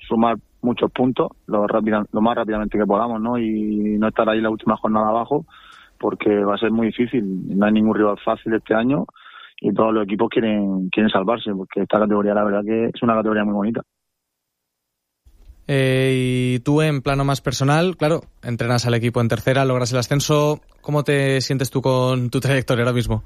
sumar muchos puntos lo más rápidamente que podamos, ¿no? Y no estar ahí la última jornada abajo, porque va a ser muy difícil. No hay ningún rival fácil este año y todos los equipos quieren salvarse, porque esta categoría la verdad que es una categoría muy bonita. Y tú, en plano más personal, claro, entrenas al equipo en tercera, logras el ascenso. ¿Cómo te sientes tú con tu trayectoria ahora mismo?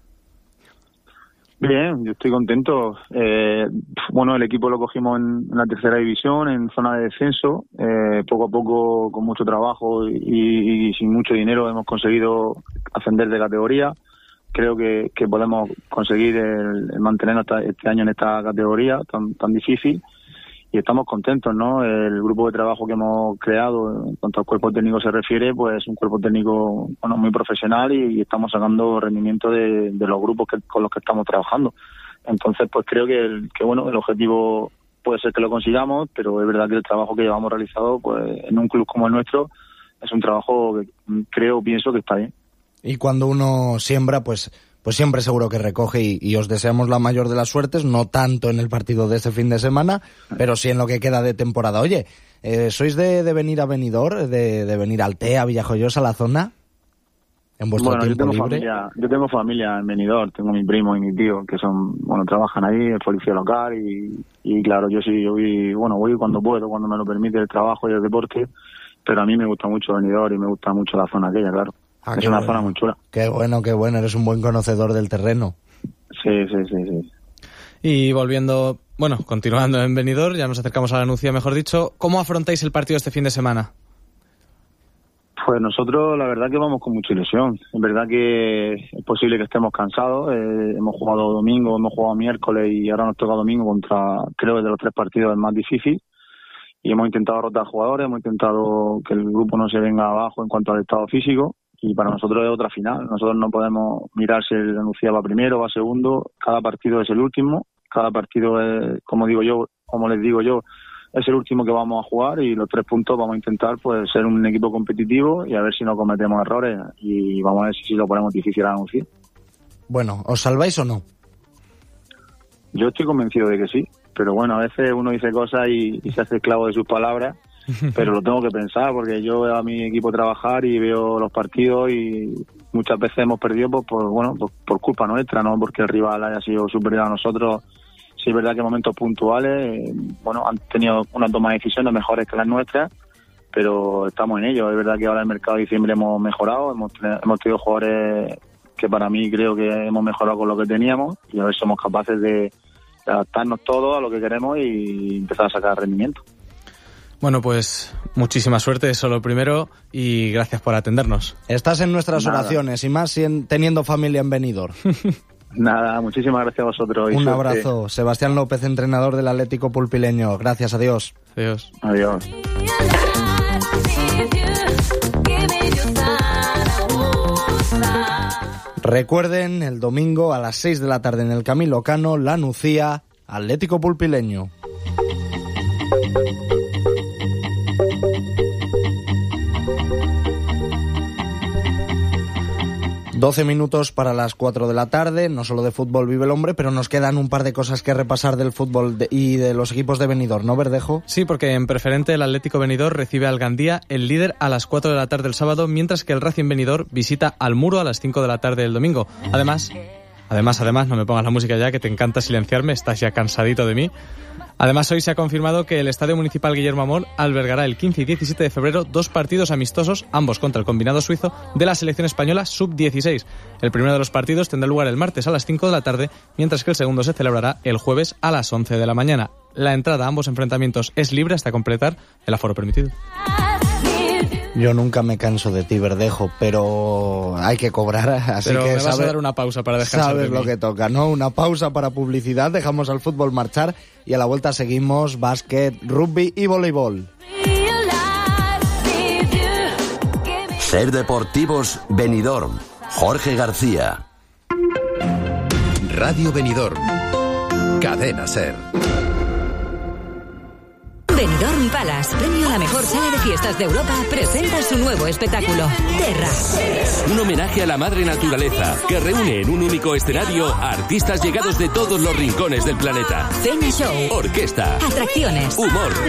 Bien, yo estoy contento. Bueno, el equipo lo cogimos en la tercera división, en zona de descenso. Poco a poco, con mucho trabajo y sin mucho dinero, hemos conseguido ascender de categoría. Creo que podemos conseguir el mantenernos este año en esta categoría tan difícil. Y estamos contentos, ¿no? El grupo de trabajo que hemos creado, en cuanto al cuerpo técnico se refiere, pues es un cuerpo técnico, bueno, muy profesional y estamos sacando rendimiento de los grupos con los que estamos trabajando. Entonces, pues creo que bueno, el objetivo puede ser que lo consigamos, pero es verdad que el trabajo que llevamos realizado, pues en un club como el nuestro, es un trabajo que pienso que está bien. Y cuando uno siembra, pues siempre seguro que recoge y os deseamos la mayor de las suertes, no tanto en el partido de este fin de semana, pero sí en lo que queda de temporada. Oye, ¿sois de venir a Benidorm, de venir al Altea, Villajoyosa, a la zona? En vuestro tiempo libre. Yo tengo familia en Benidorm, tengo mi primo y mi tío que trabajan ahí, en policía local y claro, yo voy cuando puedo, cuando me lo permite el trabajo y el deporte, pero a mí me gusta mucho Benidorm y me gusta mucho la zona aquella, claro. Es una zona muy chula. Qué bueno, eres un buen conocedor del terreno. Sí. Y continuando en Benidorm, ya nos acercamos a la Nucía, mejor dicho, ¿cómo afrontáis el partido este fin de semana? Pues nosotros la verdad que vamos con mucha ilusión. Es verdad que es posible que estemos cansados. Hemos jugado domingo, hemos jugado miércoles y ahora nos toca domingo contra, creo que de los 3 partidos es más difícil. Y hemos intentado rotar jugadores, hemos intentado que el grupo no se venga abajo en cuanto al estado físico. Y para nosotros es otra final. Nosotros no podemos mirar si el Nucía va primero o va segundo. Cada partido es el último. Cada partido es, como les digo yo, es el último que vamos a jugar y los 3 puntos vamos a intentar pues ser un equipo competitivo y a ver si no cometemos errores y vamos a ver si lo ponemos difícil a Nucía. Bueno, ¿os salváis o no? Yo estoy convencido de que sí, pero bueno, a veces uno dice cosas y se hace esclavo de sus palabras. Pero lo tengo que pensar porque yo veo a mi equipo trabajar y veo los partidos y muchas veces hemos perdido por culpa nuestra, no porque el rival haya sido superior a nosotros. Sí es verdad que en momentos puntuales han tenido una toma de decisiones mejores que las nuestras, pero estamos en ello. Es verdad que ahora en el mercado de diciembre hemos mejorado, hemos tenido jugadores que para mí creo que hemos mejorado con lo que teníamos y a ver si somos capaces de adaptarnos todos a lo que queremos y empezar a sacar rendimiento. Bueno, pues muchísima suerte, eso lo primero, y gracias por atendernos. Estás en nuestras oraciones, y más teniendo familia en Benidorm. Nada, muchísimas gracias a vosotros. Un abrazo. Sebastián López, entrenador del Atlético Pulpileño. Gracias, adiós. Adiós. Recuerden, el domingo a las 6 de la tarde en el Camilo Cano, la Nucía, Atlético Pulpileño. 12 minutos para las 4 de la tarde, no solo de fútbol vive el hombre, pero nos quedan un par de cosas que repasar del fútbol y de los equipos de Benidorm, ¿no, Verdejo? Sí, porque en preferente el Atlético Benidorm recibe al Gandía, el líder, a las 4 de la tarde el sábado, mientras que el Racing Benidorm visita al Muro a las 5 de la tarde el domingo. Además, no me pongas la música ya, que te encanta silenciarme, estás ya cansadito de mí. Además, hoy se ha confirmado que el Estadio Municipal Guillermo Amor albergará el 15 y 17 de febrero 2 partidos amistosos, ambos contra el combinado suizo de la selección española sub-16. El primero de los partidos tendrá lugar el martes a las 5 de la tarde, mientras que el segundo se celebrará el jueves a las 11 de la mañana. La entrada a ambos enfrentamientos es libre hasta completar el aforo permitido. Yo nunca me canso de ti, Verdejo, pero hay que cobrar, así pero que me vas a dar una pausa para descansar. Sabes lo que toca, ¿no? Una pausa para publicidad, dejamos al fútbol marchar y a la vuelta seguimos básquet, rugby y voleibol. Ser Deportivos Benidorm, Jorge García. Radio Benidorm, Cadena Ser. Benidorm Palace, premio a la mejor sala de fiestas de Europa, presenta su nuevo espectáculo, Terra. Un homenaje a la madre naturaleza, que reúne en un único escenario a artistas llegados de todos los rincones del planeta. Cena show, orquesta, atracciones, humor,